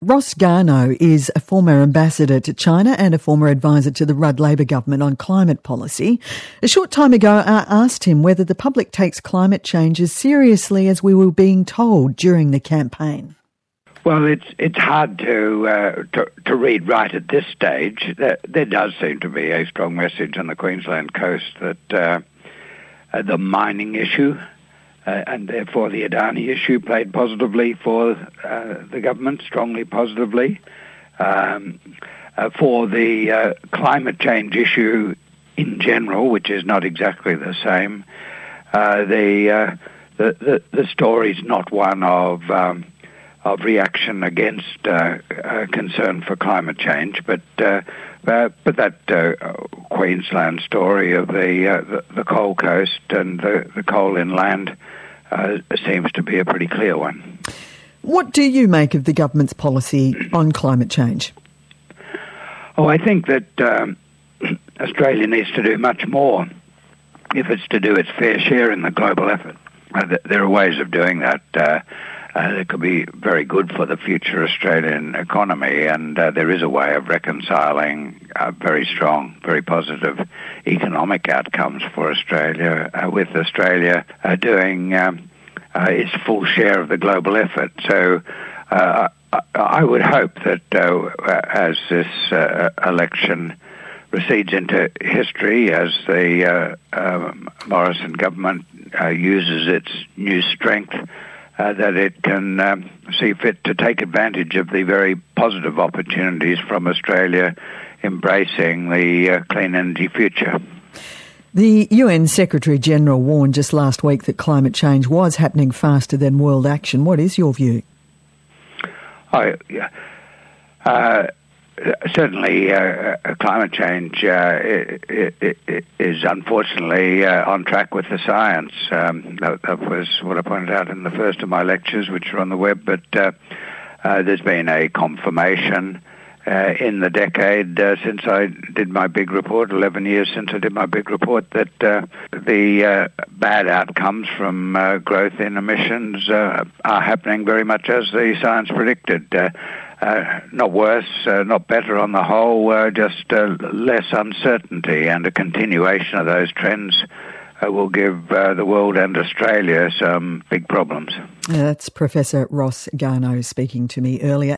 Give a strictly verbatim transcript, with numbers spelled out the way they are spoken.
Ross Garnaut is a former ambassador to China and a former advisor to the Rudd Labor government on climate policy. A short time ago, I asked him whether the public takes climate change as seriously as we were being told during the campaign. Well, it's it's hard to, uh, to to read right at this stage. There, there does seem to be a strong message on the Queensland coast that uh, uh, the mining issue uh, and therefore the Adani issue played positively for uh, the government, strongly positively. Um, uh, for the uh, climate change issue in general, which is not exactly the same, uh, the, uh, the the the story's not one of um, of reaction against uh, uh, concern for climate change, but uh, uh, but that uh, Queensland story of the, uh, the the coal coast and the, the coal inland uh, seems to be a pretty clear one. What do you make of the government's policy on climate change? Oh, I think that um, Australia needs to do much more if it's to do its fair share in the global effort. Uh, there are ways of doing that. Uh, Uh, it could be very good for the future Australian economy, and uh, there is a way of reconciling uh, very strong, very positive economic outcomes for Australia uh, with Australia uh, doing um, uh, its full share of the global effort. So uh, I would hope that uh, as this uh, election recedes into history, as the uh, um, Morrison government uh, uses its new strength, Uh, that it can um, see fit to take advantage of the very positive opportunities from Australia embracing the uh, clean energy future. The U N Secretary-General warned just last week that climate change was happening faster than world action. What is your view? Oh, yeah. Uh, certainly, uh, climate change uh, it, it, it is unfortunately uh, on track with the science. Um, that, that was what I pointed out in the first of my lectures, which are on the web. But uh, uh, there's been a confirmation uh, in the decade uh, since I did my big report, eleven years since I did my big report, that uh, the uh, bad outcomes from uh, growth in emissions uh, are happening very much as the science predicted. Uh, Uh, not worse, uh, not better on the whole, uh, just uh, less uncertainty, and a continuation of those trends uh, will give uh, the world and Australia some big problems. That's Professor Ross Garnaut speaking to me earlier.